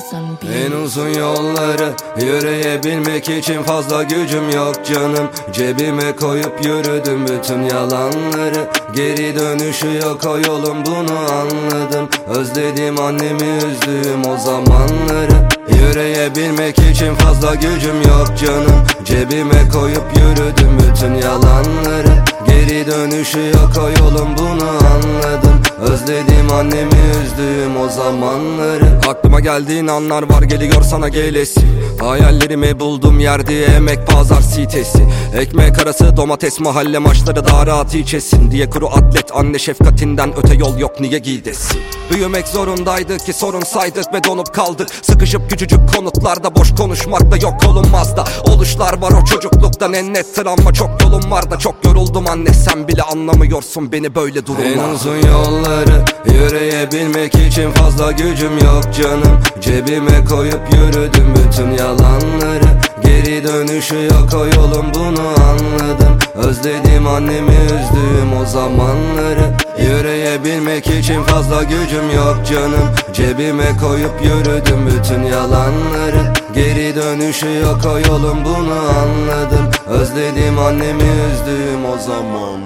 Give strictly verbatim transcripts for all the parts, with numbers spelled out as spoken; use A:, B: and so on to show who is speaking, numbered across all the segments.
A: En uzun yolları yürüyebilmek için fazla gücüm yok canım. Cebime koyup yürüdüm bütün yalanları. Geri dönüşü yok o yolun, bunu anladım. Özledim annemi, üzdüğüm o zamanları. Yürüyebilmek için fazla gücüm yok canım. Cebime koyup yürüdüm bütün yalanları. Geri dönüşü yok o yolun, bunu anladım. Özledim annemi, üzdüğüm o zamanları. Aklıma geldiğin anlar var, geliyor sana gelesi. Hayallerimi buldum yerde, emek pazar sitesi. Ekmek arası domates, mahalle maçları daha rahat içesin diye. Kuru atlet, anne şefkatinden öte yol yok, niye gidesin? Büyümek zorundaydık ki sorun saydık ve donup kaldık. Sıkışıp küçücük konutlarda boş konuşmakta yok olunmaz da. Oluşlar var o çocukluktan, en net travma çok yolum var da. Çok yoruldum anne, sen bile anlamıyorsun beni böyle durumlar. En uzun yolları yürüyebilmek için fazla gücüm yok canım. Cebime koyup yürüdüm bütün yalanları. Geri dönüşü yok o yolun, bunu anladım. Özledim annemi, üzdüğüm o zamanları. Yürüyebilmek için fazla gücüm yok canım. Cebime koyup yürüdüm bütün yalanları. Geri dönüşü yok o yolun, bunu anladım. Özledim annemi, üzdüğüm o zaman.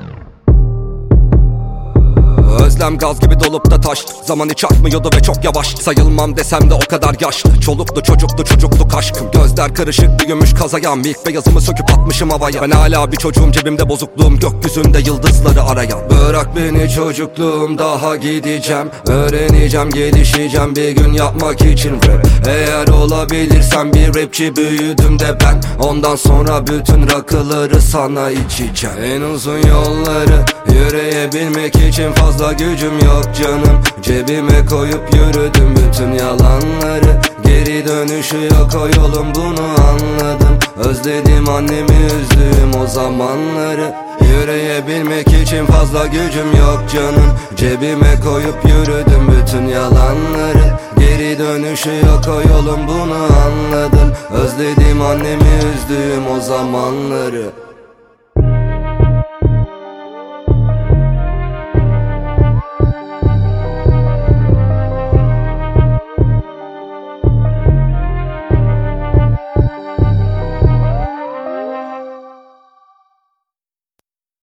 A: Özlem gaz gibi dolup da taştı. Zaman hiç akmıyordu ve çok yavaş. Sayılmam desem de o kadar yaşlı. Çoluklu çocuklu çocukluk aşkım. Gözler karışık bir gümüş kazayam. İlk beyazımı söküp atmışım havaya. Ben hala bir çocuğum, cebimde bozukluğum. Gökyüzünde yıldızları arayan. Bırak beni çocukluğum, daha gideceğim. Öğreneceğim, gelişeceğim bir gün yapmak için rap. Eğer olabilirsem bir rapçi, büyüdüm de ben. Ondan sonra bütün rakıları sana içeceğim. En uzun yolları yürüyebilmek için fazla gücüm yok canım. Cebime koyup yürüdüm bütün yalanları. Geri dönüşü yok o yolun, bunu anladım. Özledim annemi, üzdüğüm o zamanları. Yürüyebilmek için fazla gücüm yok canım. Cebime koyup yürüdüm bütün yalanları. Geri dönüşü yok o yolun, bunu anladım. Özledim annemi, üzdüğüm o zamanları.